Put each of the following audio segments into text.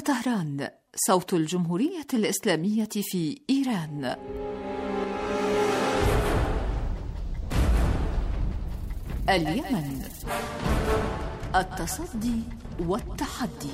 طهران، صوت الجمهورية الإسلامية في إيران. اليمن، التصدي والتحدي.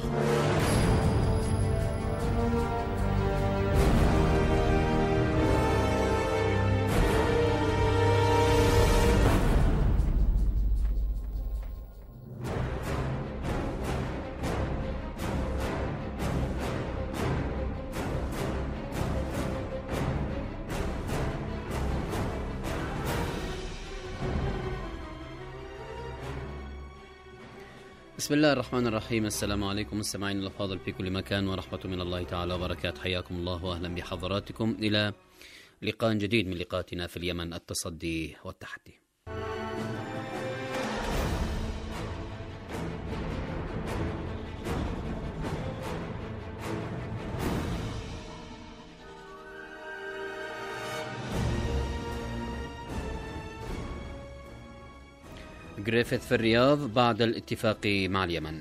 بسم الله الرحمن الرحيم. السلام عليكم مستمعين الأفاضل في كل مكان، ورحمة من الله تعالى وبركاته. حياكم الله وأهلا بحضراتكم إلى لقاء جديد من لقاءاتنا في اليمن، التصدي والتحدي. غريفيث في الرياض بعد الاتفاق مع اليمن.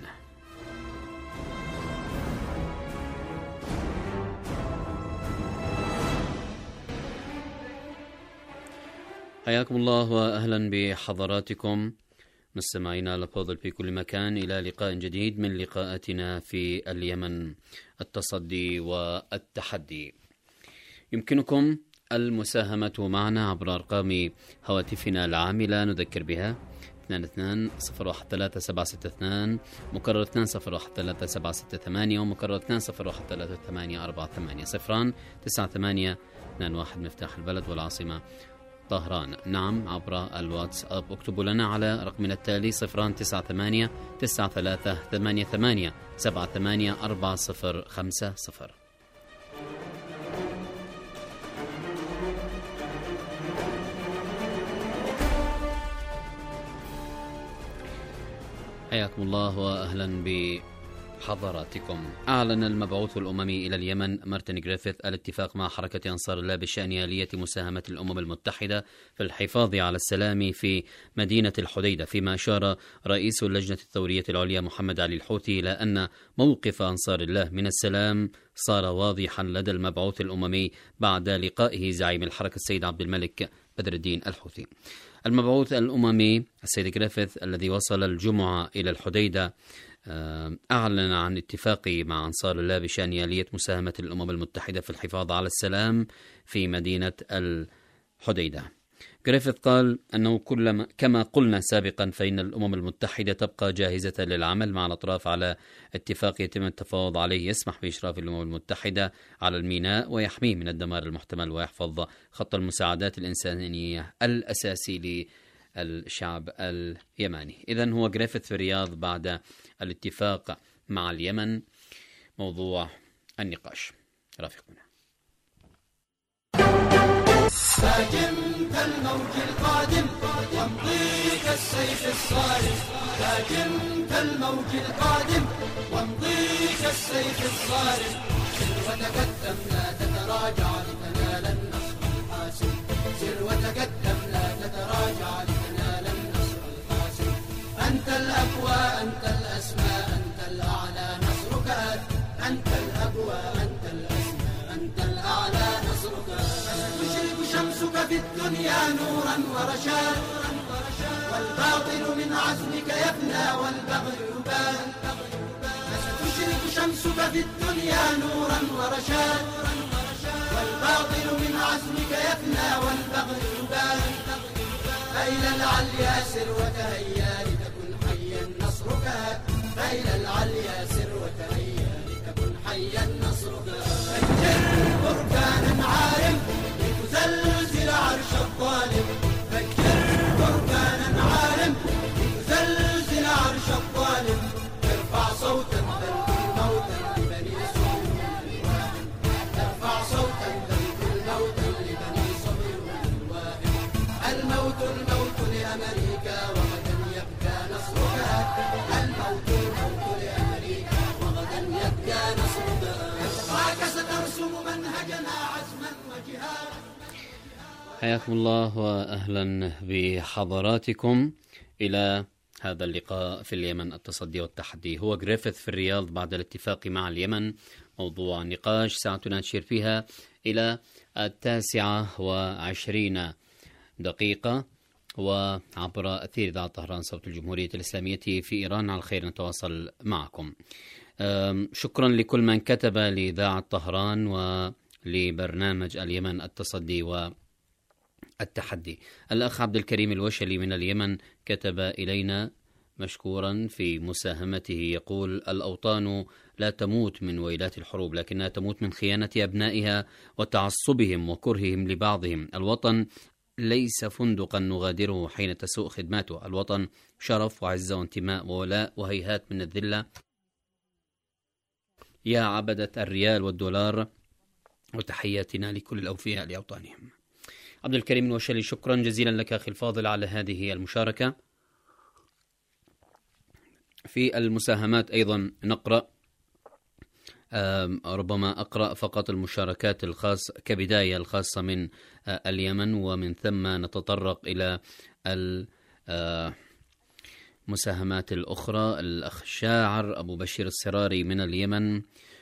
حياكم الله وأهلا بحضراتكم مستمعينا الأفاضل في كل مكان إلى لقاء جديد من لقاءاتنا في اليمن، التصدي والتحدي. يمكنكم المساهمة معنا عبر أرقام هواتفنا العاملة، نذكر بها 22-01-3762 مكرر 2-01-3768 ومكرر 2-01-3848 0 9-8 2-1 مفتاح البلد والعاصمة طهران. نعم، عبر الواتساب اكتبوا لنا على رقمنا التالي 098-9388-78-4050. حياكم الله وأهلا بحضراتكم. أعلن المبعوث الأممي إلى اليمن مارتن غريفيث الاتفاق مع حركة أنصار الله بشأن آلية مساهمة الأمم المتحدة في الحفاظ على السلام في مدينة الحديدة، فيما أشار رئيس اللجنة الثورية العليا محمد علي الحوثي إلى أن موقف أنصار الله من السلام صار واضحا لدى المبعوث الأممي بعد لقائه زعيم الحركة السيد عبد الملك بدر الدين الحوثي. المبعوث الأممي السيد غريفيث الذي وصل الجمعة إلى الحديدة أعلن عن اتفاقه مع أنصار الله بشأن آلية مساهمة الأمم المتحدة في الحفاظ على السلام في مدينة الحديدة. غريفيث قال أنه كما قلنا سابقا فإن الأمم المتحدة تبقى جاهزة للعمل مع الأطراف على اتفاق يتم التفاوض عليه يسمح بإشراف الأمم المتحدة على الميناء ويحميه من الدمار المحتمل ويحفظ خط المساعدات الإنسانية الأساسي للشعب اليمني. إذن هو غريفيث في الرياض بعد الاتفاق مع اليمن. موضوع النقاش رافقنا. هاجمت الموج القادم وامضي كالسيف الصارم، هاجمت الموج القادم وامضي كالسيف الصارم، سر وتقدم لا تتراجع لتنال النصر الحاسم، سر وتقدم لا تتراجع لتنال النصر الحاسم. أنت الأقوى، أنت الأسمى، أنت الأعلى، نصرك أنت الأقوى، أنت الأسمى، أنت الأعلى، نصرك تشرق شمسك في الدنيا نورا ورشاد، والباطل من عزمك يفنى والبغي يبان، تشرق شمسك في الدنيا نورا ورشاد، والباطل من عزمك يفنى والبغي يبان، فإلى العليا سر وتهيا لتكن حيا نصرك، فإلى العليا سر وتهيا لتكن حيا نصرك. فجر بركانا عارم لتزلزل عرش الظالم، فجر بركانا عارم لتزلزل عرش الظالم، ارفع صوتا تلقي موتا لبني صبر والواهم، ارفع صوتا تلقي موتا لبني صبر والواهم. الموت الموت لأمريكا وغدا يبكى نصرك، الموت الموت لأمريكا وغدا يبكى نصرك. معك سترسم منهجنا عزما وجهادا. حياكم الله وأهلا بحضراتكم إلى هذا اللقاء في اليمن التصدي والتحدي. هو جريفيث في الرياض بعد الاتفاق مع اليمن. موضوع النقاش ساعتنا نشير فيها إلى 29 دقيقة، وعبر أثير إذاعة طهران صوت الجمهورية الإسلامية في إيران. على الخير نتواصل معكم. شكرا لكل من كتب لإذاعة طهران ولبرنامج اليمن التصدي والتحدي. الأخ عبد الكريم الوشلي من اليمن كتب إلينا مشكورا في مساهمته، يقول: الأوطان لا تموت من ويلات الحروب، لكنها تموت من خيانة أبنائها وتعصبهم وكرههم لبعضهم. الوطن ليس فندقا نغادره حين تسوء خدماته، الوطن شرف وعزة وانتماء وولاء، وهيهات من الذلة يا عبدة الريال والدولار، وتحياتنا لكل الأوفياء لأوطانهم. عبد الكريم الوشلي، شكرا جزيلا لك أخي الفاضل على هذه المشاركة. في المساهمات أيضا نقرأ، ربما أقرأ فقط المشاركات الخاصة كبداية الخاصة من اليمن، ومن ثم نتطرق إلى المساهمات الأخرى. الأخ شاعر أبو بشير السراري من اليمن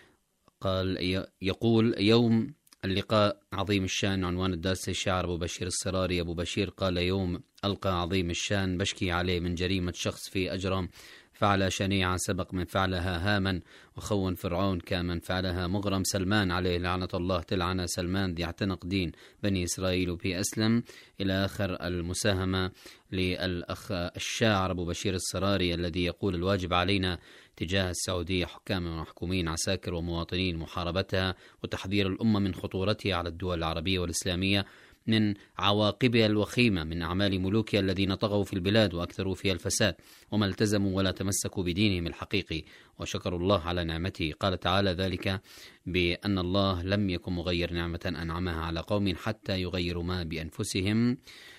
يقول: يوم اللقاء عظيم الشان. عنوان الدرس الشاعر أبو بشير السراري. أبو بشير قال: يوم ألقى عظيم الشان بشكي عليه من جريمة شخص في أجرم فعل شنيعة سبق من فعلها هاما، وخون فرعون كمن فعلها مغرم. سلمان عليه لعنة الله تلعن سلمان ذي اعتنق دين بني إسرائيل في أسلم. إلى آخر المساهمة للأخ الشاعر أبو بشير السراري الذي يقول: الواجب علينا تجاه السعودية حكام ومحكومين عساكر ومواطنين محاربتها وتحذير الأمة من خطورتها على الدول العربية والإسلامية، من عواقبها الوخيمة، من أعمال ملوكها الذين طغوا في البلاد وأكثروا فيها الفساد وما التزموا ولا تمسكوا بدينهم الحقيقي وشكروا الله على نعمته. قال تعالى ذلك بأن الله لم يكن مغير نعمة أنعمها على قوم حتى يغيروا ما بأنفسهم.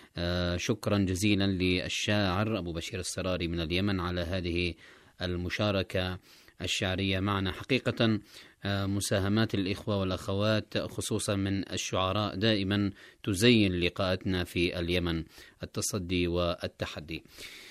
شكرا جزيلا للشاعر أبو بشير السراري من اليمن على هذه المشاركة الشعرية معنا. حقيقة مساهمات الإخوة والأخوات خصوصا من الشعراء دائما تزين لقاءاتنا في اليمن التصدي والتحدي.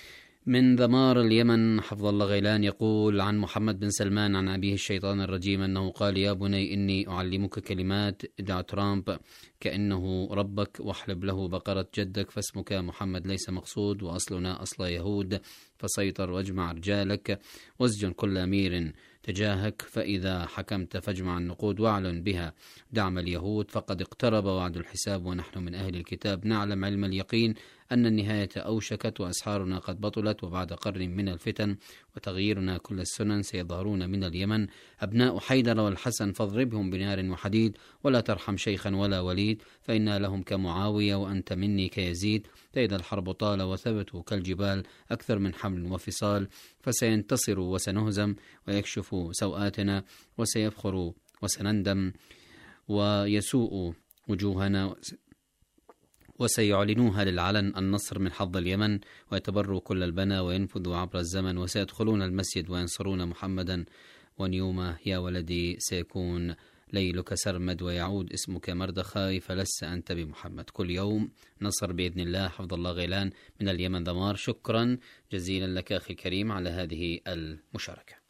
من ذمار اليمن حفظ الله غيلان يقول عن محمد بن سلمان عن أبيه الشيطان الرجيم أنه قال: يا بني إني أعلمك كلمات، ادع ترامب كأنه ربك واحلب له بقرة جدك، فاسمك محمد ليس مقصود وأصلنا أصل يهود، فسيطر واجمع رجالك واسجن كل أمير تجاهك، فإذا حكمت فاجمع النقود واعلن بها دعم اليهود، فقد اقترب وعد الحساب ونحن من أهل الكتاب نعلم علم اليقين أن النهاية أوشكت وأسحارنا قد بطلت، وبعد قرن من الفتن وتغييرنا كل السنن سيظهرون من اليمن أبناء حيدر والحسن، فاضربهم بنار وحديد ولا ترحم شيخا ولا وليد، فإنا لهم كمعاوية وأنت مني كيزيد، فإذا الحرب طال وثبتوا كالجبال أكثر من حمل وفصال، فسينتصر وسنهزم ويكشف سوآتنا وسيفخر وسنندم ويسوء وجوهنا، وسيعلنوها للعلن النصر من حظ اليمن، ويتبروا كل البنا وينفذوا عبر الزمن، وسيدخلون المسجد وينصرون محمدا، ونيوم يا ولدي سيكون ليلك سرمد ويعود اسمك مردخاي فلست أنت بمحمد. كل يوم نصر بإذن الله. حفظ الله غيلان من اليمن ذمار. شكرا جزيلا لك أخي الكريم على هذه المشاركة.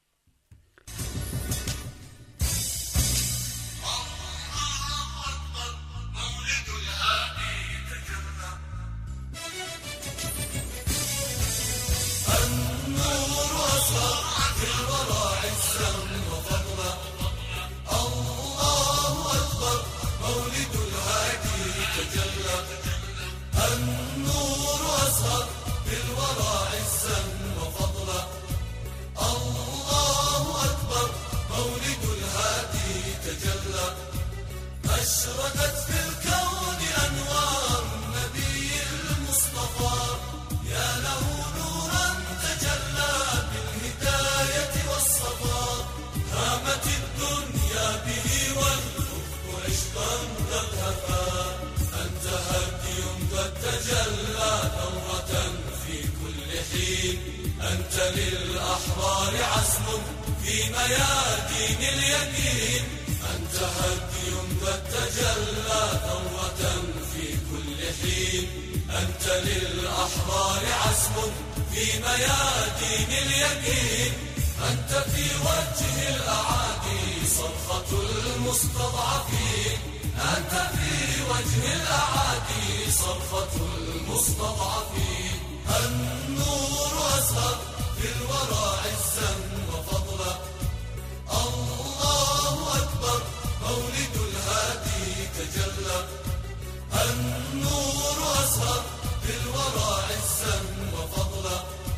أشرقت في الكون أنوار النبي المصطفى، يا له نورا تجلى بالهداية والصفا، هامت الدنيا به والأفق عشقا قد هفا، أنت هدي قد تجلى ثورة في كل حين، أنت للأحرار عزم في ميادين اليمين، أنت هدي قد تجلى ثورة في كل حين، أنت للأحرار عزم في ميادين اليمين، أنت في وجه الأعادي صرخة المستضعفين، أنت في وجه الأعادي صرخة المستضعفين. النور أزهر في الورى عزا وفضلا، الله أكبر مولد الهادي تجلى. النور أزهر في الورى عزا وفضلا،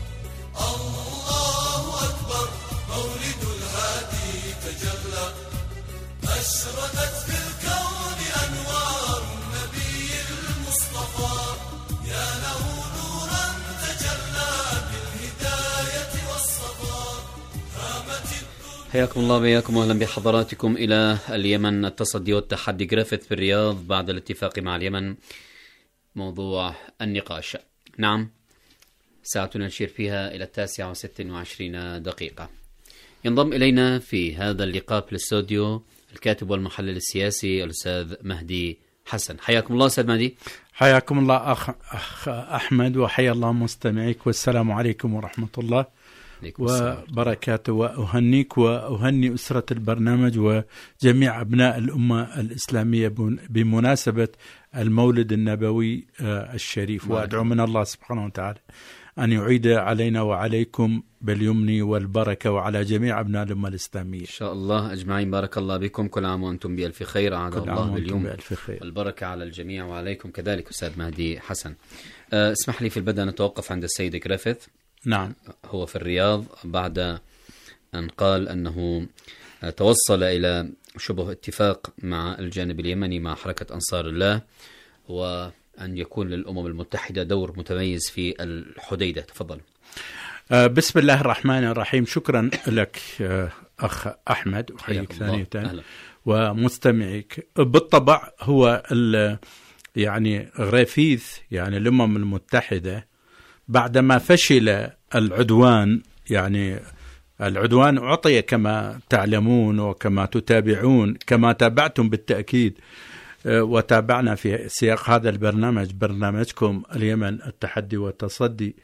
الله أكبر مولد الهادي تجلى. أشرقت في الكون أنوار النبي المصطفى، يا له نورا تجلى بالهداية والصفا. هامت حياكم الله وبياكم واهلا بحضراتكم الى اليمن. التصدي والتحدي جريفيث في الرياض بعد الاتفاق مع اليمن، موضوع النقاش. نعم، ساعتنا نشير فيها الى 9:26. ينضم الينا في هذا اللقاء في الاستوديو الكاتب والمحلل السياسي الأستاذ مهدي حسن. حياكم الله أستاذ مهدي. حياكم الله أخ أحمد، وحيا الله مستمعيك، والسلام عليكم ورحمة الله وبركاته. وأهنيك وأهني أسرة البرنامج وجميع أبناء الأمة الإسلامية بمناسبة المولد النبوي الشريف، وأدعو من الله سبحانه وتعالى أن يعيد علينا وعليكم باليمن والبركة وعلى جميع أبناء الأمة الإسلامية إن شاء الله أجمعين. بارك الله بكم، كل عام وأنتم بألف خير. عاد الله باليوم والبركة على الجميع وعليكم كذلك. أستاذ مهدي حسن، اسمح لي في البدء نتوقف عند السيد جريفيث. نعم، هو في الرياض بعد أن قال أنه توصل إلى شبه اتفاق مع الجانب اليمني مع حركة أنصار الله، وأن يكون للأمم المتحدة دور متميز في الحديدة. تفضل. بسم الله الرحمن الرحيم. شكرا لك أخ أحمد، وحيك ثانية ومستمعيك. بالطبع هو يعني غريفيث، يعني الأمم المتحدة بعدما فشل العدوان، يعني العدوان أعطي كما تعلمون وكما تتابعون، كما تابعتم بالتأكيد وتابعنا في سياق هذا البرنامج، برنامجكم اليمن التحدي والتصدي،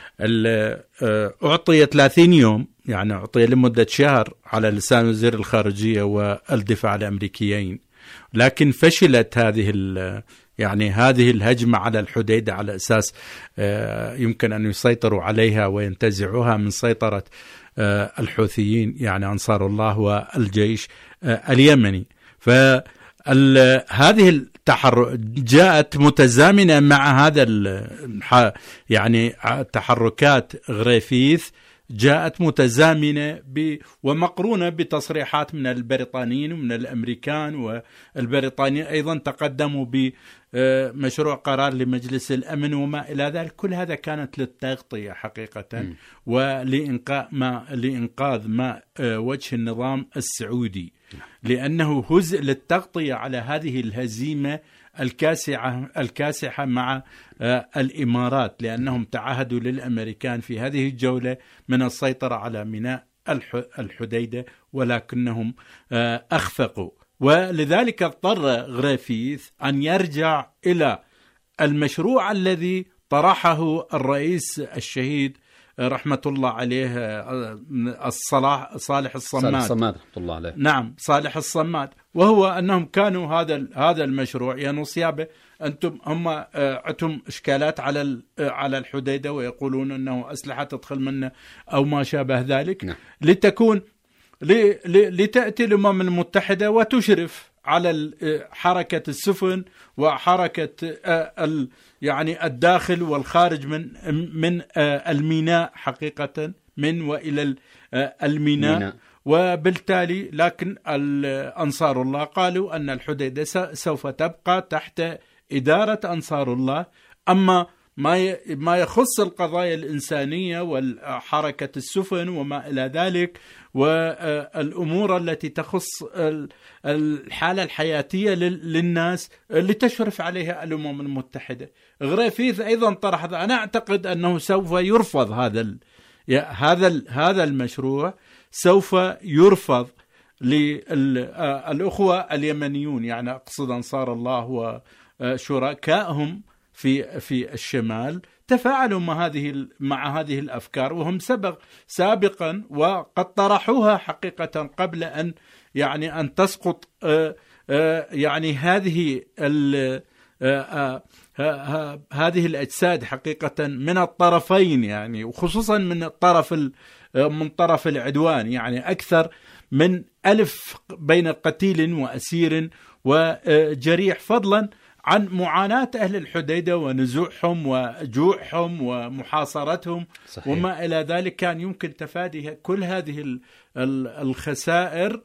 أعطي 30 يوم، يعني أعطي لمدة شهر على لسان وزير الخارجية والدفاع الأمريكيين، لكن فشلت هذه الهجمة على الحديدة على أساس يمكن أن يسيطروا عليها وينتزعوها من سيطرة الحوثيين، يعني أنصار الله والجيش اليمني. هذه التحرك جاءت متزامنة مع هذا يعني تحركات غريفيث، جاءت متزامنة ومقرونة بتصريحات من البريطانيين ومن الأمريكان، والبريطانيين أيضا تقدموا بمشروع قرار لمجلس الأمن وما إلى ذلك. كل هذا كانت للتغطية حقيقة ولإنقاذ ما وجه النظام السعودي، لأنه هزء للتغطية على هذه الهزيمة الكاسحة مع الإمارات، لأنهم تعهدوا للأمريكان في هذه الجولة من السيطرة على ميناء الحديدة، ولكنهم أخفقوا، ولذلك اضطر غريفيث أن يرجع إلى المشروع الذي طرحه الرئيس الشهيد رحمة الله عليه صالح الصماد رحمة الله عليه. نعم، صالح الصماد. وهو أنهم كانوا هذا المشروع ينص يابه أنتم هم عندهم إشكالات على الحديدة، ويقولون أنه أسلحة تدخل منه أو ما شابه ذلك. نعم. لتأتي الأمم المتحدة وتشرف على حركة السفن وحركة يعني الداخل والخارج من الميناء، حقيقة من وإلى الميناء. وبالتالي لكن أنصار الله قالوا أن الحديدة سوف تبقى تحت إدارة أنصار الله. أما ما يخص القضايا الإنسانية والحركة السفن وما إلى ذلك، والأمور التي تخص الحالة الحياتية للناس اللي تشرف عليها الأمم المتحدة. غريفيث أيضا طرح، أنا أعتقد أنه سوف يرفض هذا المشروع، سوف يرفض للأخوة اليمنيون، يعني أقصد أنصار الله وشركائهم في الشمال تفاعلوا مع هذه الأفكار، وهم سابقا وقد طرحوها حقيقة قبل أن أن تسقط هذه الأجساد حقيقة من الطرفين، وخصوصا من طرف العدوان، أكثر من 1000 بين قتيل وأسير وجريح، فضلا عن معاناة أهل الحديدة ونزوعهم وجوعهم ومحاصرتهم. صحيح. وما إلى ذلك كان يمكن تفادي كل هذه الخسائر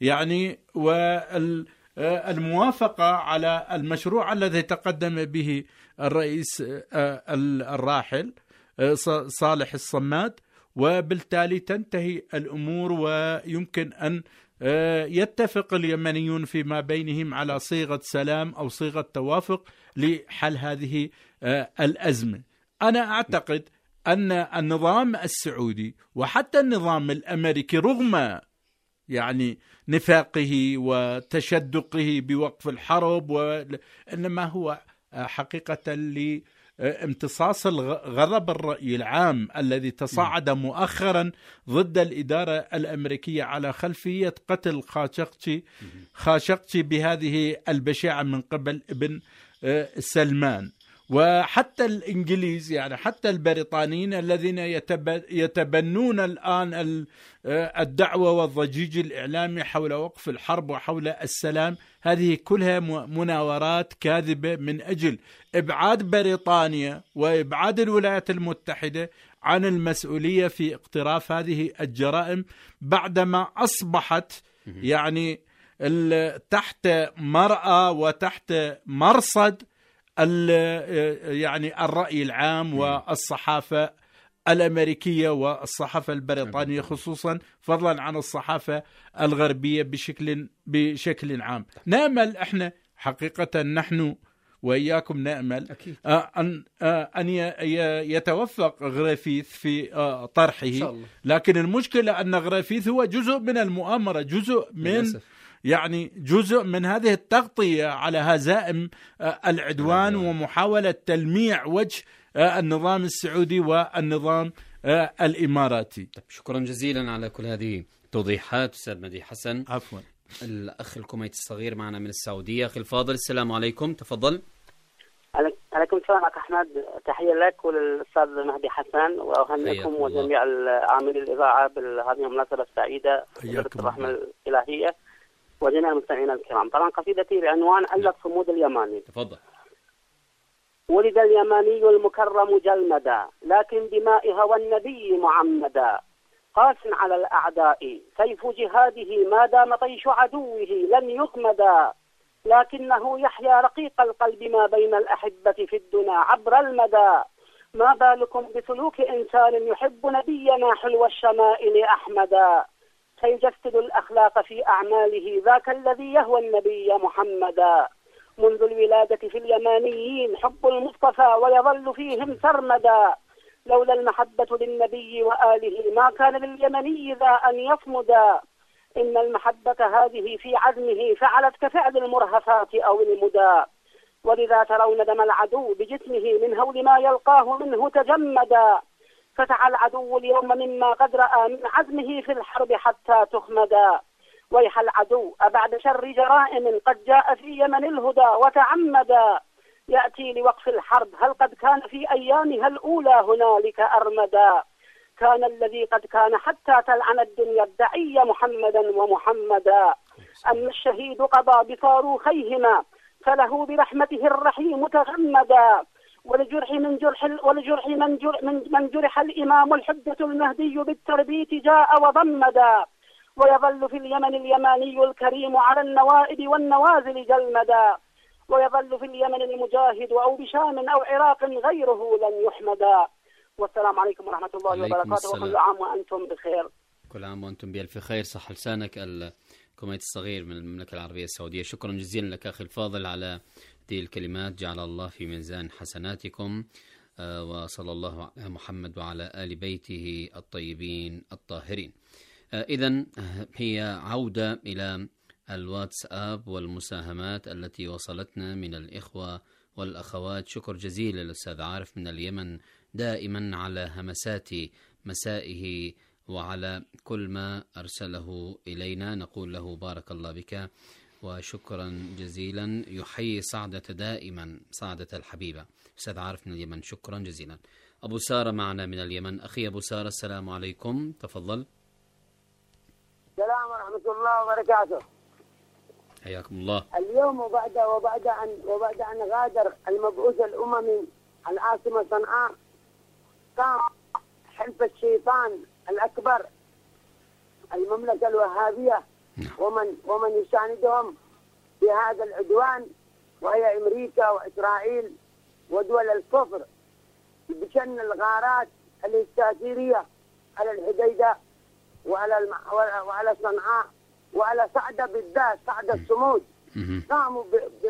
والموافقة على المشروع الذي تقدم به الرئيس الراحل صالح الصماد، وبالتالي تنتهي الأمور ويمكن أن يتفق اليمنيون فيما بينهم على صيغة سلام أو صيغة توافق لحل هذه الأزمة. أنا أعتقد أن النظام السعودي وحتى النظام الأمريكي رغم نفاقه وتشدقه بوقف الحرب، إنما هو حقيقة امتصاص الغضب الرأي العام الذي تصاعد مؤخرا ضد الإدارة الأمريكية على خلفية قتل خاشقجي بهذه البشاعة من قبل ابن سلمان. وحتى الإنجليز حتى البريطانيين الذين يتبنون الآن الدعوة والضجيج الإعلامي حول وقف الحرب وحول السلام، هذه كلها مناورات كاذبة من أجل إبعاد بريطانيا وإبعاد الولايات المتحدة عن المسؤولية في اقتراف هذه الجرائم، بعدما أصبحت تحت مرأى وتحت مرصد الرأي العام والصحافة الأمريكية والصحافة البريطانية خصوصا، فضلا عن الصحافة الغربية بشكل عام. نأمل احنا حقيقة، نحن وإياكم نأمل أن يتوفق غريفيث في طرحه، لكن المشكلة أن غريفيث هو جزء من المؤامرة، جزء من هذه التغطية على هزائم العدوان ومحاولة تلميع وجه النظام السعودي والنظام الإماراتي. شكرا جزيلا على كل هذه التوضيحات أستاذ مديح حسن. عفوا. الأخ الكوميتي الصغير معنا من السعودية. أخي الفاضل، السلام عليكم، تفضل. عليكم السلام أخ أحمد، تحية لك وللأستاذ مهدي حسن، وأهنيكم وجميع عاملي الإذاعة بهذه المناسبة السعيدة بالرحمة الإلهية وجميع المستمعين الكرام. طبعا قصيدتي بعنوان ألف صمود اليماني. تفضل. ولد اليماني المكرم جلمدا، لكن دماء هوى النبي معمدا، قاس على الأعداء سيف جهاده، ما دام طيش عدوه لن يخمدا، لكنه يحيا رقيق القلب ما بين الأحبة في الدنا عبر المدى. ما بالكم بسلوك إنسان يحب نبينا حلو الشمائل أحمدا، سيجسد الأخلاق في أعماله، ذاك الذي يهوى النبي محمدا. منذ الولادة في اليمانيين حب المصطفى ويظل فيهم سرمدا، لولا المحبة للنبي وآله ما كان لليمني ذا أن يصمدا. إن المحبة هذه في عزمه فعلت كفعل المرهفات أو المدى، ولذا ترون دم العدو بجسمه من هول ما يلقاه منه تجمدا. فتح العدو اليوم مما قد رأى من عزمه في الحرب حتى تخمدا. ويح العدو أبعد شر جرائم قد جاء في يمن الهدى وتعمدا، يأتي لوقف الحرب هل قد كان في أيامها الأولى هنالك أرمدا. كان الذي قد كان حتى تلعن الدنيا الدعي محمدا ومحمدا. أما الشهيد قضى بصاروخيهما فله برحمته الرحيم تغمدا، ولجرح من جرح الإمام الحجة المهدي بالتربيت جاء وضمدا. ويظل في اليمن اليماني الكريم على النوائب والنوازل جلمدا، ويظل في اليمن المجاهد أو بشام أو عراق غيره لن يحمدا. والسلام عليكم ورحمة الله وبركاته، وكل عام وأنتم بخير. كل عام وأنتم بألف خير. صح لسانك الكوميتي الصغير من المملكة العربية السعودية. شكرا جزيلا لك أخي الفاضل على هذه الكلمات، جعل الله في ميزان حسناتكم، وصلى الله على محمد وعلى آل بيته الطيبين الطاهرين. إذن هي عودة إلى الواتساب والمساهمات التي وصلتنا من الإخوة والأخوات. شكر جزيل للأستاذ عارف من اليمن دائما على همسات مسائه وعلى كل ما أرسله إلينا. نقول له بارك الله بك وشكرا جزيلا. يحيي سعدة دائما، سعدة الحبيبة. أستاذ عارف من اليمن شكرا جزيلا. أبو سارة معنا من اليمن. أخي أبو سارة السلام عليكم، تفضل. السلام ورحمة الله وبركاته. حياكم الله. اليوم وبعد أن غادر المبعوث الأممي العاصمة صنعاء، قام حلف الشيطان الأكبر المملكة الوهابية ومن يساندهم في هذا العدوان، وهي أمريكا وإسرائيل ودول الكفر، بشن الغارات الاستاثيرية على الحديدة وعلى صنعاء وعلى صعدة بالذات، صعدة الصمود. قاموا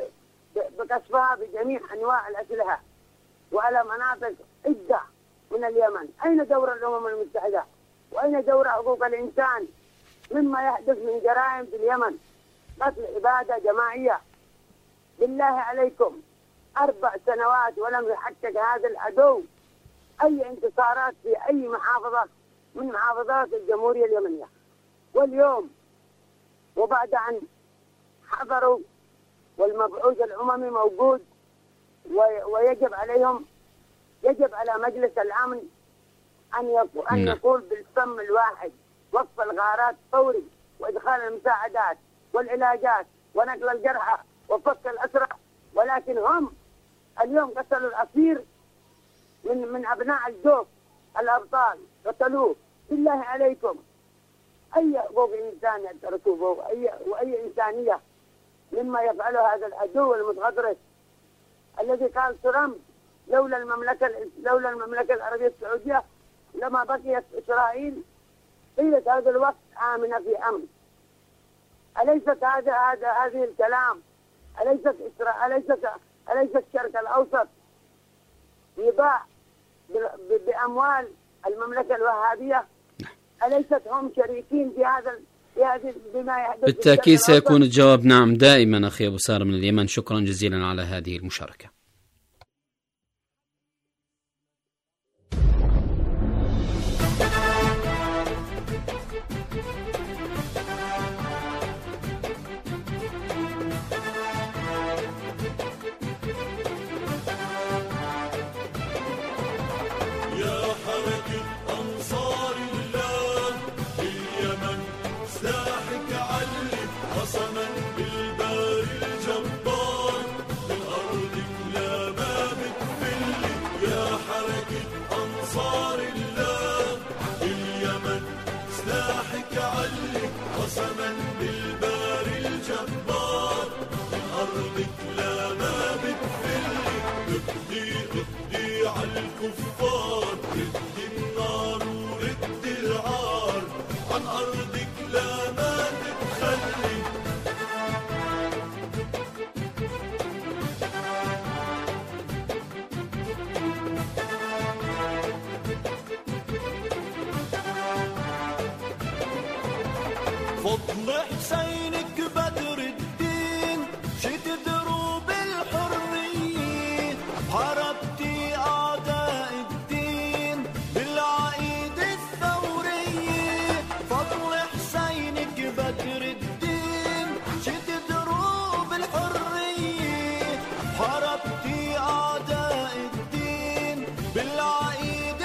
بقصفها بجميع أنواع الأسلحة وعلى مناطق عدة من اليمن. أين دور الأمم المتحدة؟ وأين دور حقوق الإنسان مما يحدث من جرائم في اليمن؟ قتل عبادة جماعية. بالله عليكم 4 سنوات ولم يحقق هذا العدو أي انتصارات في أي محافظة من محافظات الجمهورية اليمنية. واليوم وبعد أن حضروا والمبعوث الأممي موجود ويجب عليهم، يجب على مجلس الأمن أن يقول بالفم الواحد وقف الغارات فوري وإدخال المساعدات والعلاجات ونقل الجرحى وفك الأسرى. ولكن هم اليوم قتلوا الأسير من أبناء الجوف الأبطال، قتلوه. بالله عليكم أي حقوق إنسان يتركوه وأي إنسانية مما يفعله هذا العدو المتغطرس الذي قال ترامب لولا المملكة العربية السعودية لما بقيت إسرائيل طيلة هذا الوقت آمنة في أمن. أليست هذه الكلام؟ أليست الشرق الأوسط يباع بأموال المملكة الوهابية؟ أليست هم شريكين في هذه بما يحدث؟ بالتأكيد سيكون الجواب نعم دائما. أخي أبو سارة من اليمن شكرا جزيلا على هذه المشاركة. فضل حسينك بدر الدين شت دروب الحرية، حاربتي أعداء الدين بالعقيد الثورية. فضل حسينك بدر الدين شت دروب الحرية، حاربتي أعداء الدين بالعقيد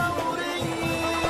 الثورية.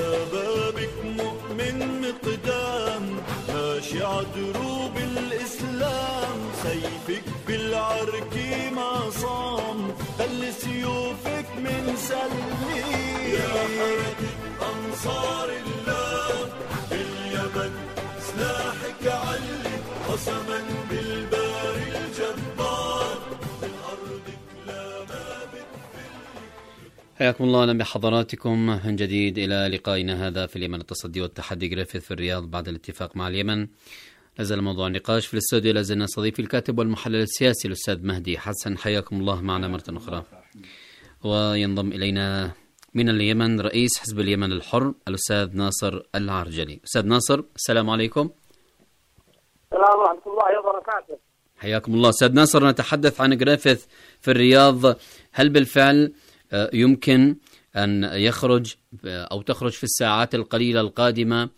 شبابك مؤمن مقدام ماشي عدروب الإسلام، سيفك بالعركي ما صام خلي سيوفك من سلي. يا حركة أنصار الله باليمن سلاحك علي قسما بالباري الجبار بالأرض لا ما بتفلي. حياكم الله. أهلا بحضراتكم من جديد إلى لقائنا هذا في اليمن التصدي والتحدي جريفيث في الرياض بعد الاتفاق مع اليمن. لازال موضوع النقاش في الاستوديو، لازلنا صديقي الكاتب والمحلل السياسي الأستاذ مهدي حسن. حياكم الله معنا مرة أخرى. وينضم إلينا من اليمن رئيس حزب اليمن الحر الأستاذ ناصر العرجلي. أستاذ ناصر السلام عليكم. السلام ورحمة الله وبركاته. حياكم الله. سيد ناصر، نتحدث عن جريفيث في الرياض. هل بالفعل يمكن أن يخرج أو تخرج في الساعات القليلة القادمة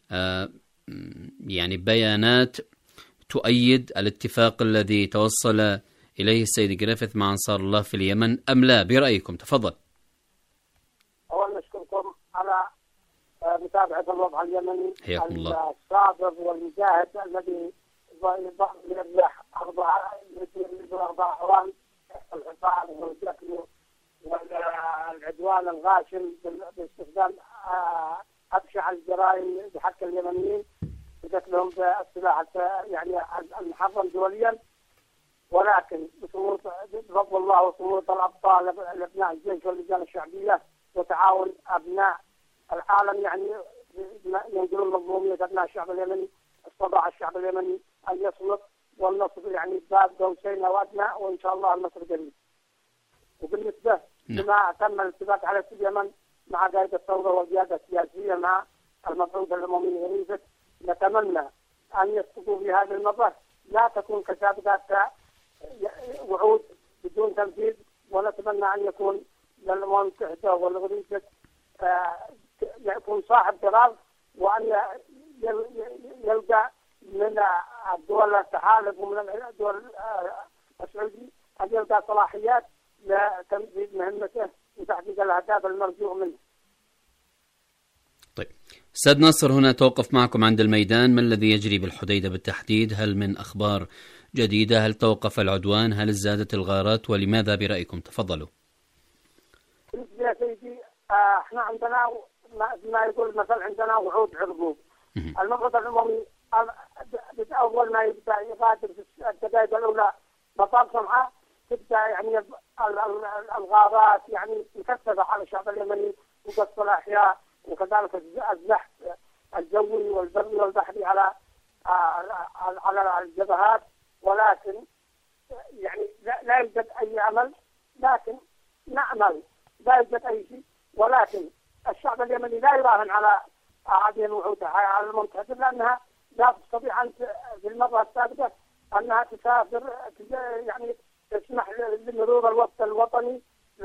يعني بيانات تؤيد الاتفاق الذي توصل إليه السيد جريفيث مع أنصار الله في اليمن أم لا؟ برأيكم تفضل. أولا نشكركم على متابعة الوضع اليمني الصابر والمجاهد الذي يربح 4 أعوام الحفاظ والقتل والعدوان الغاشم باستخدام أبشع الجرائم بحق اليمنيين بقتلهم بالسلاح يعني المحرم دوليا. ولكن بفضل الله وصمود الأبطال أبناء الجيش واللجان الشعبية وتعاون أبناء العالم يعني ينقلون مظلومية أبناء الشعب اليمني، استطاع الشعب اليمني أن يصمد والنصر يعني باب قوسين أو أدنى، وإن شاء الله النصر قريب. وبالنسبة لما تم الاتفاق على اليمن مع قائد الثورة والقيادة السياسية مع المبعوث الأممي غريفة، نتمنى أن يسقطوا في هذه المرة، لا تكون كسابقات وعود بدون تنفيذ، ونتمنى أن يكون للأمم المتحدة والغريفة يكون صاحب قرار، وأن يلقى من الدول التحالف ومن الدول السعودية أن يلقى صلاحيات لتنفيذ مهمته وتحقيق الأهداف المرجو منه. طيب أستاذ ناصر، هنا توقف معكم عند الميدان. ما الذي يجري بالحديدة بالتحديد؟ هل من أخبار جديدة؟ هل توقف العدوان؟ هل زادت الغارات؟ ولماذا برأيكم؟ تفضلوا. يا سيدي، احنا عندنا ما يقول مثل عندنا وعود عرقوب. المبعوث الأممي أول ما يبدأ يغادر في الدقائق الأولى مطار صنعاء تبدأ يعني الغارات يعني مكثفة على الشعب اليمني وقصف الأحياء، وكذلك الزحف الجوي والبري والبحري على الجبهات. ولكن يعني لا يوجد أي عمل، لكن نعمل، لا يوجد أي شيء. ولكن الشعب اليمني لا يراهن على هذه الوعود على الممتحدة، لأنها لا تستطيع أن في المرة السابقة أنها تسافر يعني تسمح لمرور الوفد الوطني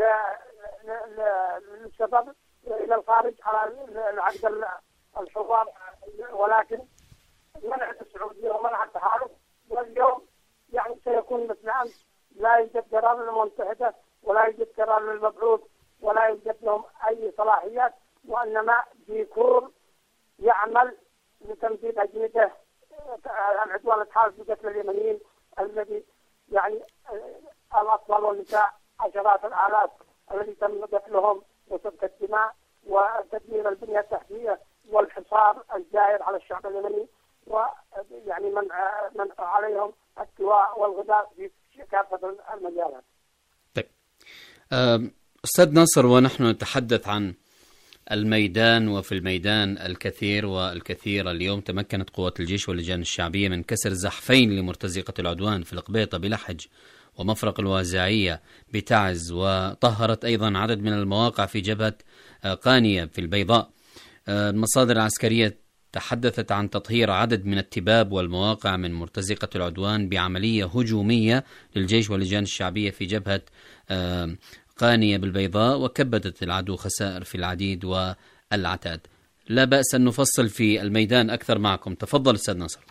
للسفر إلى الخارج على العقد الحوار، ولكن منعت السعودية ومنع التحالف. واليوم يعني سيكون مثل أمس، لا يوجد قرار للأمم المتحدة ولا يوجد قرار للمبعوث ولا يوجد لهم أي صلاحيات، وإنما ديكور يعمل لتنفيذ أجندة العدوان التحالف بقتل اليمنيين الذي يعني الأطفال والنساء عشرات الآلاف الذي تم قتلهم وسفك الدماء وتدمير البنية التحتية والحصار الجائر على الشعب اليمني، ويعني منع عليهم التواء والغذاء في كافة المجالات. طيب أستاذ ناصر، ونحن نتحدث عن الميدان، وفي الميدان الكثير والكثير. اليوم تمكنت قوات الجيش واللجان الشعبية من كسر زحفين لمرتزقة العدوان في القبيطة بلحج ومفرق الوازعية بتعز، وطهرت أيضا عدد من المواقع في جبهة قانية في البيضاء. المصادر العسكرية تحدثت عن تطهير عدد من التباب والمواقع من مرتزقة العدوان بعملية هجومية للجيش واللجان الشعبية في جبهة قانية بالبيضاء، وكبدت العدو خسائر في العديد والعتاد. لا بأس أن نفصل في الميدان أكثر معكم. تفضل أستاذ ناصر.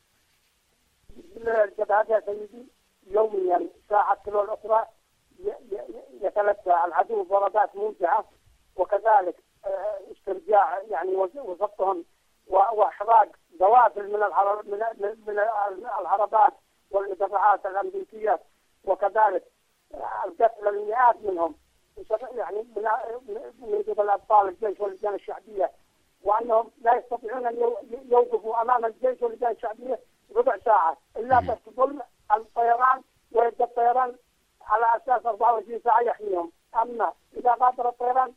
الجبهات يا سيدي يوميا ساعة تلو الأخرى يتلقى العدو ضربات موجعة، وكذلك استرجاع يعني وضبطهم واحراق دوافل من الهربات والإدفاعات الأمريكية، وكذلك القتل المئات منهم يعني من قبل أبطال الجيش واللجان الشعبية، وأنهم لا يستطيعون أن يوقفوا أمام الجيش واللجان الشعبية ربع ساعة إلا تحت ظل الطيران، ويبدأ الطيران على أساس 24 ساعة يحميهم. أما إذا غادر الطيران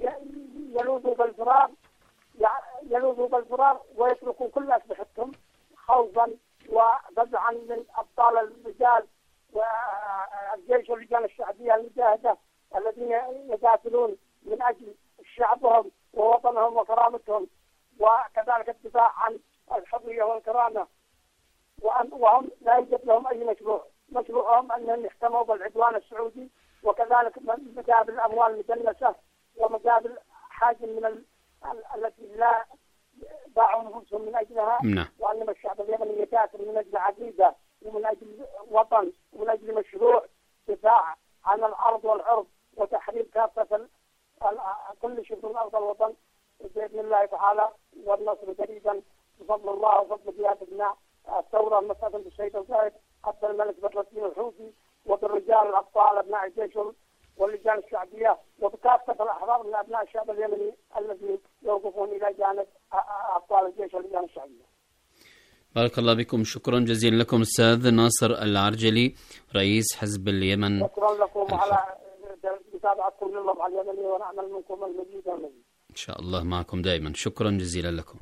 يلوذوا بالفرار ويتركوا كل أسلحتهم خوفا وفزعا من أبطال الرجال والجيش واللجان الشعبية المجاهدة الذين يقاتلون من أجل شعبهم ووطنهم وكرامتهم، وكذلك الدفاع عن الحرية والكرامة وهم لا يوجد لهم أي مشروعهم أنهم يحتموا بالعدوان السعودي، وكذلك مقابل الأموال المدلسة ومقابل حاجة من التي لا باعوا نفوسهم من أجلها. وأنما الشعب اليمني يكافر من أجل عقيدة ومن أجل وطن ومن أجل مشروع دفاع عن الأرض والعرض وتحرير كافة كل شيء من الأرض والوطن بإذن الله تعالى، والنصر قريبا بفضل الله وفضل قيادتنا الثورة المستقبل بالسيد القائد عبد الملك بن رشيد الحوثي، وبالرجال الأبطال أبناء الجيش واللجان الشعبية، وبكافة الأحرار من أبناء الشعب اليمني الذين يوقفون إلى جانب أبطال الجيش واللجان الشعبية. بارك الله بكم، شكرا جزيلا لكم أستاذ ناصر العرجلي رئيس حزب اليمن. شكرا لكم على متابعتكم للوضع اليمني، ونعمل منكم المزيد والمزيد إن شاء الله معكم دائما. شكرا جزيلا لكم.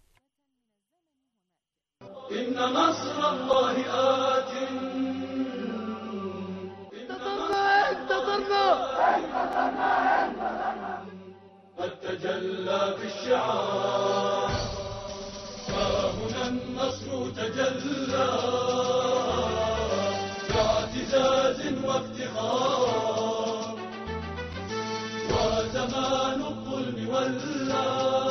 إن نصر الله آت. قد تجلى في الشعار، فهنا النصر تجلى باعتزاز وافتخار، وزمان الظلم ولى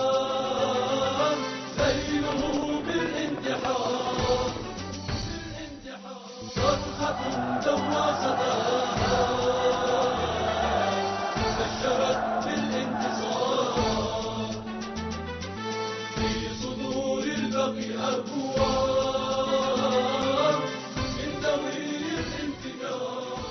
زينه بالانتحار، صرخة دوى صداها بشرت بالانتصار، في صدور البقي أبواب من ذوي الانتكار.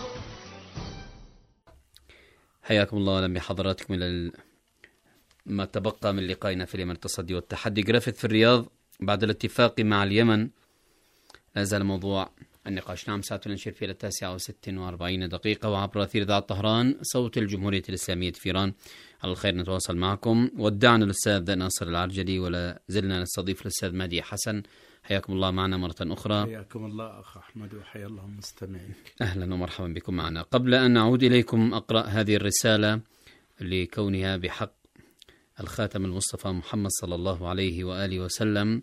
حياكم الله أهلا بحضراتكم إلى ما تبقى من لقائنا في اليمن التصدي والتحدي. جرافيث في الرياض بعد الاتفاق مع اليمن لا زال موضوع النقاش. نعم ساعة الانشير في 9:46 وعبر أثير إذاعة طهران صوت الجمهورية الإسلامية في إيران. على الخير نتواصل معكم. ودعنا الأستاذ ناصر العرجلي ولا زلنا نستضيف الأستاذ مهدي حسن. حياكم الله معنا مرة أخرى. حياكم الله أخ أحمد وحيا الله مستمعيك. أهلا ومرحبا بكم معنا. قبل أن نعود إليكم أقرأ هذه الرسالة لكونها بحق الخاتم المصطفى محمد صلى الله عليه وآله وسلم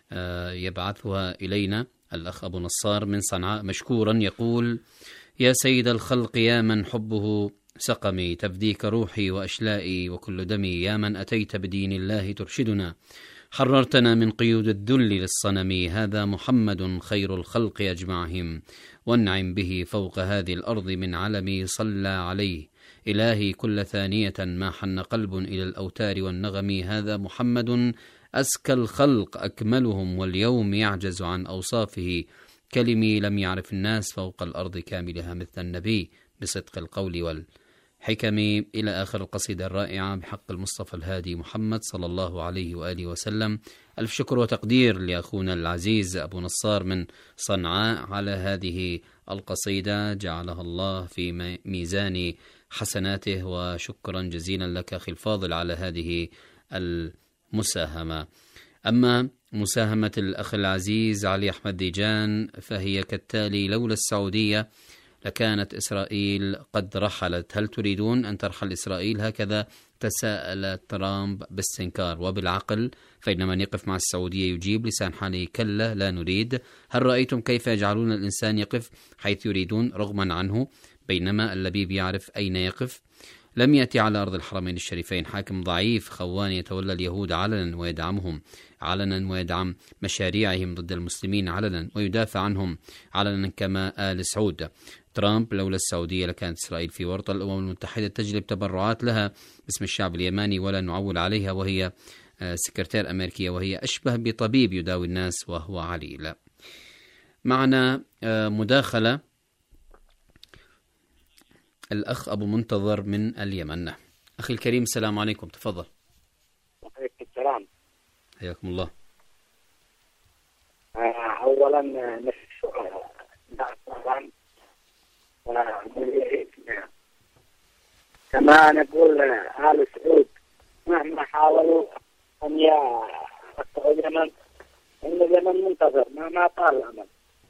يبعثها إلينا الأخ أبو نصار من صنعاء مشكورا، يقول: يا سيد الخلق يا من حبه سقمي، تفديك روحي وأشلائي وكل دمي، يا من أتيت بدين الله ترشدنا، حررتنا من قيود الذل للصنم، هذا محمد خير الخلق أجمعهم، وانعم به فوق هذه الأرض من علمي، صلى عليه إلهي كل ثانية ما حن قلب إلى الأوتار والنغم، هذا محمد أزكى الخلق أكملهم، واليوم يعجز عن أوصافه كلمي، لم يعرف الناس فوق الأرض كاملها مثل النبي، بصدق القول والحكم، إلى آخر القصيدة الرائعة بحق المصطفى الهادي محمد صلى الله عليه وآله وسلم. ألف شكر وتقدير لأخونا العزيز أبو نصار من صنعاء على هذه القصيدة، جعلها الله في ميزان حسناته، وشكرا جزيلا لك أخي الفاضل على هذه المساهمة. أما مساهمة الأخ العزيز علي أحمد ديجان فهي كالتالي: لولا السعودية لكانت إسرائيل قد رحلت، هل تريدون أن ترحل إسرائيل؟ هكذا تساءل ترامب باستنكار، وبالعقل فإن من يقف مع السعودية يجيب لسان حاله كلا لا نريد. هل رأيتم كيف يجعلون الإنسان يقف حيث يريدون رغما عنه، بينما اللبيب يعرف أين يقف؟ لم يأتي على أرض الحرمين الشريفين حاكم ضعيف خوان يتولى اليهود علنا ويدعمهم علنا، ويدعم مشاريعهم ضد المسلمين علنا، ويدافع عنهم علنا كما آل سعود. ترامب: لولا السعودية لكانت إسرائيل في ورطة، الأمم المتحدة تجلب تبرعات لها باسم الشعب اليماني ولا نعول عليها، وهي سكرتير أمريكية، وهي أشبه بطبيب يداوي الناس وهو عليل. معنا مداخلة الأخ أبو منتظر من اليمن. أخي الكريم السلام عليكم، تفضل. وعليكم السلام. حياكم الله. أولا نشكر طبعا، كما نقول آل سعود مهما حاولوا أن يقطعوا اليمن، إن اليمن منتظر ما طال الأمل.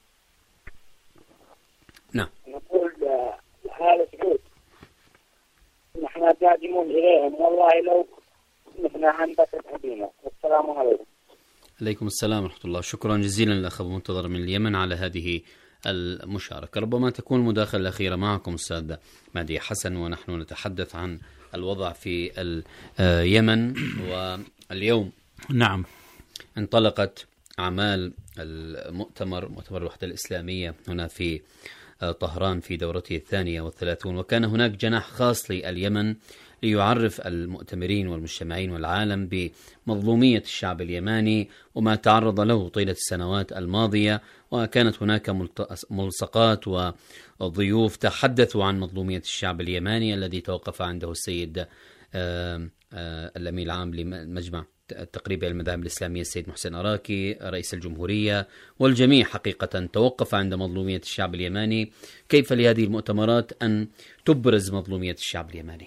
نعم. نقول آل سعود نحن داعمون إليهم، والله لو نحن أنبتت أبينا. والسلام عليكم. عليكم السلام ورحمة الله. شكرا جزيلا لأخ أبو منتظر من اليمن على هذه المشاركة. ربما تكون المداخلة الأخيرة معكم أستاذ مهدي حسن، ونحن نتحدث عن الوضع في اليمن. واليوم نعم انطلقت أعمال مؤتمر الوحدة الإسلامية هنا في طهران في دورته 32، وكان هناك جناح خاص لليمن ليعرف المؤتمرين والمجتمعين والعالم بمظلومية الشعب اليماني وما تعرض له طيلة السنوات الماضية. وكانت هناك ملصقات وضيوف تحدثوا عن مظلومية الشعب اليماني الذي توقف عنده السيد الأمين العام لمجمع تقريبا المذاهب الإسلامية السيد محسن أراكي رئيس الجمهورية، والجميع حقيقة توقف عند مظلومية الشعب اليماني. كيف لهذه المؤتمرات أن تبرز مظلومية الشعب اليماني؟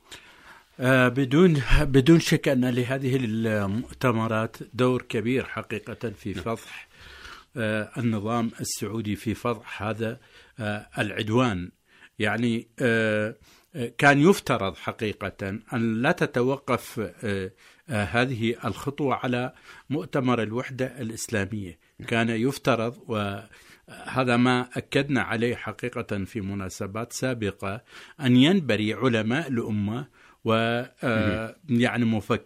بدون شك أن لهذه المؤتمرات دور كبير حقيقة في فضح النظام السعودي، في فضح هذا العدوان. يعني كان يفترض حقيقة أن لا تتوقف هذه الخطوة على مؤتمر الوحدة الإسلامية. كان يفترض، وهذا ما أكدنا عليه حقيقة في مناسبات سابقة، أن ينبري علماء الأمة ويعني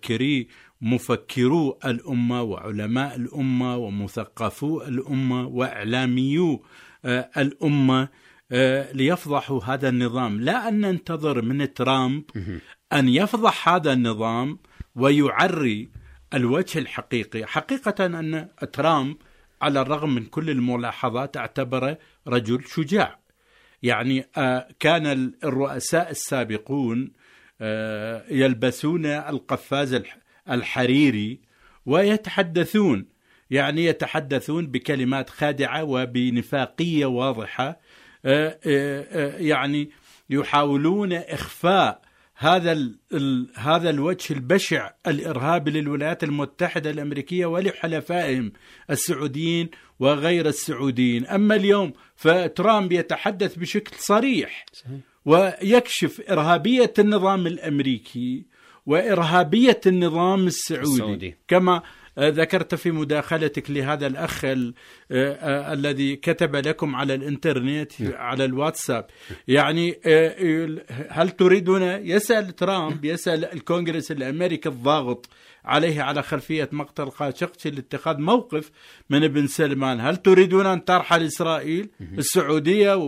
مفكرو الأمة وعلماء الأمة ومثقفو الأمة وإعلاميو الأمة ليفضحوا هذا النظام. لا أن ننتظر من ترامب أن يفضح هذا النظام ويعري الوجه الحقيقي. حقيقة أن ترامب على الرغم من كل الملاحظات اعتبره رجل شجاع. يعني كان الرؤساء السابقون يلبسون القفاز الحريري ويتحدثون بكلمات خادعة وبنفاقية واضحة، يعني يحاولون إخفاء هذا الوجه البشع الإرهابي للولايات المتحدة الأمريكية ولحلفائهم السعوديين وغير السعوديين. أما اليوم فترامب يتحدث بشكل صريح ويكشف إرهابية النظام الأمريكي وإرهابية النظام السعودي. كما ذكرت في مداخلتك لهذا الأخ الذي كتب لكم على الإنترنت على الواتساب، يعني هل تريدون، يسأل ترامب، يسأل الكونغرس الأمريكي الضاغط عليه على خلفية مقتل خاشقجي لاتخاذ موقف من ابن سلمان، هل تريدون أن ترحل إسرائيل السعودية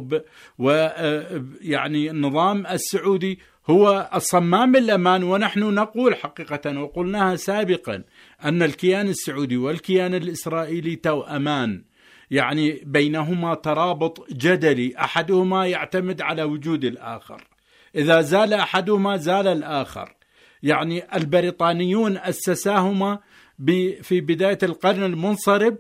ويعني النظام السعودي هو الصمام الأمان. ونحن نقول حقيقة وقلناها سابقا أن الكيان السعودي والكيان الإسرائيلي توأمان، يعني بينهما ترابط جدلي، أحدهما يعتمد على وجود الآخر، إذا زال أحدهما زال الآخر. يعني البريطانيون أسساهما في بداية القرن المنصرم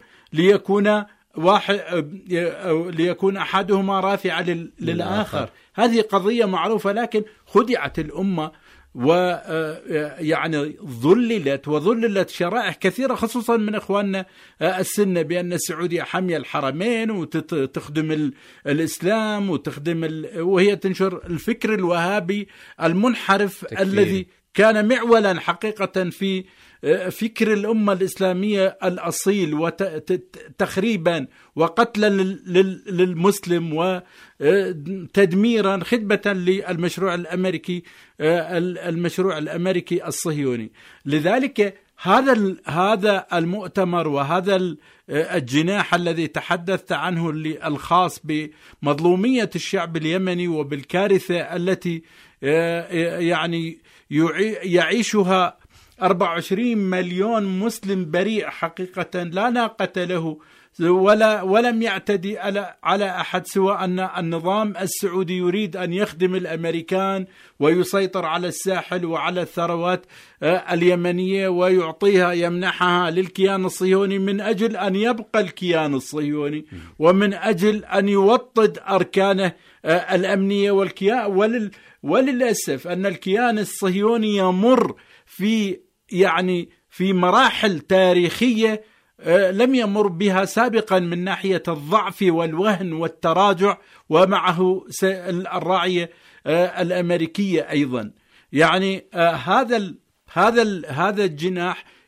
ليكون أحدهما رافعا للآخر. هذه قضية معروفة، لكن خدعت الأمة ويعني وظللت شرائح كثيرة خصوصا من إخواننا السنة بأن السعودية حامية الحرمين وتخدم الإسلام وهي تنشر الفكر الوهابي المنحرف الذي كان معولا حقيقة في فكر الأمة الإسلامية الأصيل، وتخريبا وقتلا للمسلم وتدميرا خدمة للمشروع الأمريكي الصهيوني. لذلك هذا المؤتمر وهذا الجناح الذي تحدثت عنه الخاص بمظلومية الشعب اليمني وبالكارثة التي يعني يعيشها 24 مليون مسلم بريء حقيقة لا ناقة له ولم يعتدي على أحد، سوى أن النظام السعودي يريد أن يخدم الأمريكان ويسيطر على الساحل وعلى الثروات اليمنية ويعطيها يمنحها للكيان الصهيوني من أجل أن يبقى الكيان الصهيوني ومن أجل أن يوطد أركانه الأمنية والكيان. وللأسف أن الكيان الصهيوني يمر في مراحل تاريخية لم يمر بها سابقا من ناحية الضعف والوهن والتراجع، ومعه الراعية الأمريكية أيضا. يعني هذا الجناح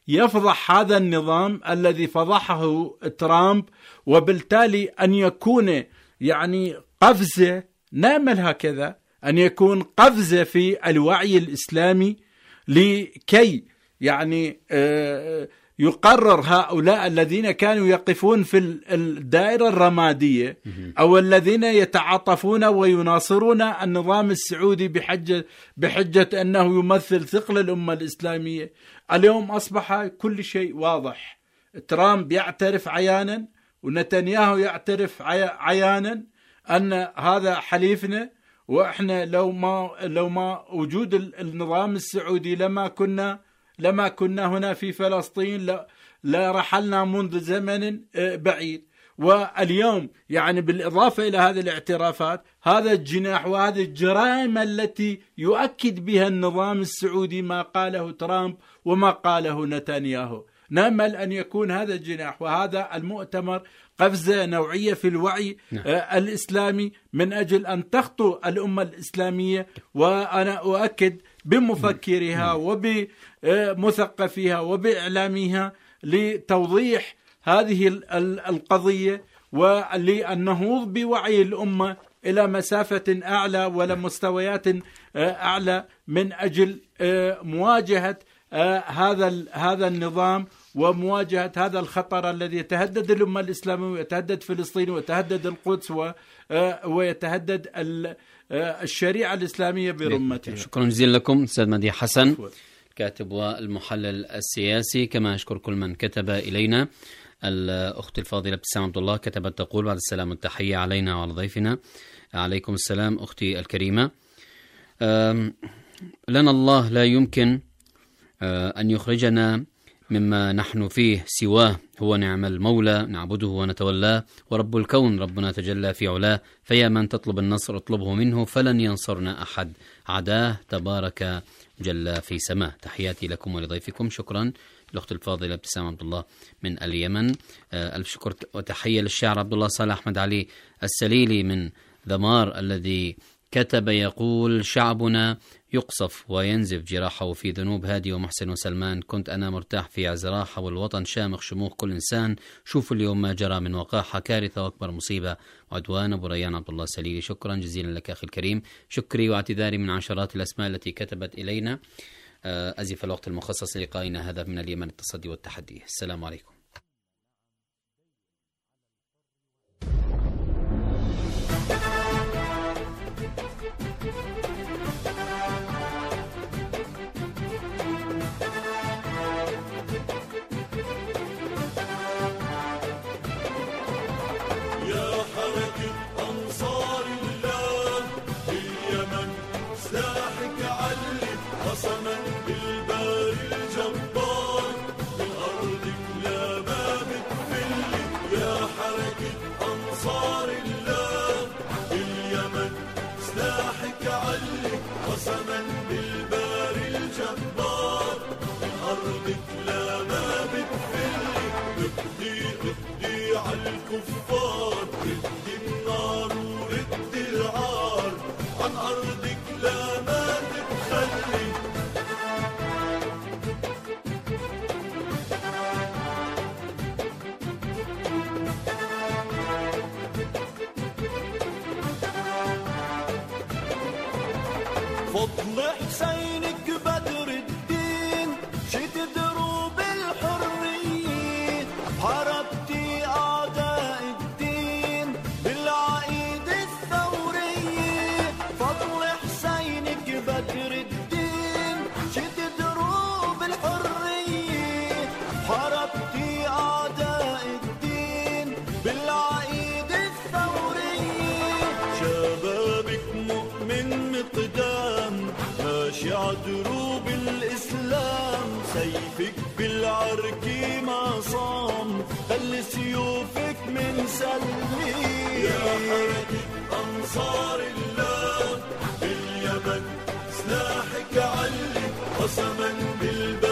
يفضح هذا النظام الذي فضحه ترامب، وبالتالي أن يكون يعني قفزة، نأمل هكذا أن يكون قفزة في الوعي الإسلامي لكي يعني يقرر هؤلاء الذين كانوا يقفون في الدائرة الرمادية أو الذين يتعاطفون ويناصرون النظام السعودي بحجة أنه يمثل ثقل الأمة الإسلامية. اليوم أصبح كل شيء واضح. ترامب يعترف عيانا ونتنياهو يعترف عيانا أن هذا حليفنا، وإحنا لو ما وجود النظام السعودي لما كنا هنا في فلسطين، لا رحلنا منذ زمن بعيد. واليوم يعني بالإضافة إلى هذه الاعترافات، هذا الجناح وهذه الجرائم التي يؤكد بها النظام السعودي ما قاله ترامب وما قاله نتنياهو. نأمل أن يكون هذا الجناح وهذا المؤتمر قفزة نوعية في الوعي الإسلامي من أجل أن تخطو الأمة الإسلامية، وأنا أؤكد بمفكرها وبمثقفيها وبإعلاميها لتوضيح هذه القضية وللنهوض بوعي الأمة إلى مسافة أعلى ولا مستويات أعلى من أجل مواجهة هذا النظام ومواجهة هذا الخطر الذي يتهدد الأمة الإسلامية ويتهدد فلسطين ويتهدد القدس ويتهدد الشريعة الإسلامية برمتها. شكرا جزيلا لكم أستاذ مديح حسن، الكاتب والمحلل السياسي. كما أشكر كل من كتب إلينا. الأخت الفاضلة ابتسام عبد الله كتبت تقول: بعد السلام والتحية علينا وعلى ضيفنا. عليكم السلام أختي الكريمة. لنا الله لا يمكن أن يخرجنا مما نحن فيه سواه، هو نعم المولى نعبده ونتولاه، ورب الكون ربنا تجلى في علاه، فيا من تطلب النصر اطلبه منه، فلن ينصرنا أحد عداه، تبارك جل في سماه. تحياتي لكم ولضيفكم. شكرا الأخت الفاضلة ابتسام عبد الله من اليمن. ألف شكر وتحية للشاعر عبد الله صالح أحمد علي السليلي من ذمار الذي كتب يقول: شعبنا يقصف وينزف جراحه في ذنوب هادي ومحسن وسلمان، كنت أنا مرتاح في عزراحة والوطن شامخ شموخ كل إنسان، شوفوا اليوم ما جرى من وقاحة، كارثة وأكبر مصيبة وعدوان. أبو ريان عبد الله السليلي، شكرا جزيلا لك أخي الكريم. شكري واعتذاري من عشرات الأسماء التي كتبت إلينا. أزف الوقت المخصص للقائنا هذا من اليمن، التصدي والتحدي. السلام عليكم. فضل حسينك بدر الدين شد دروب الحرية، حاربتي أعداء الدين بالعقيد الثورية. فضل حسينك بدر الدين شد دروب الحرية، حاربتي أعداء الدين بالعقيد الثورية. شبابك مؤمن مقدام ماشي عدروب الإسلام، سيفك بالعركي ما صام، خلي سيوفك من سلي. يا حركة أنصار الله باليمن، سلاحك علي قسما بالبلد.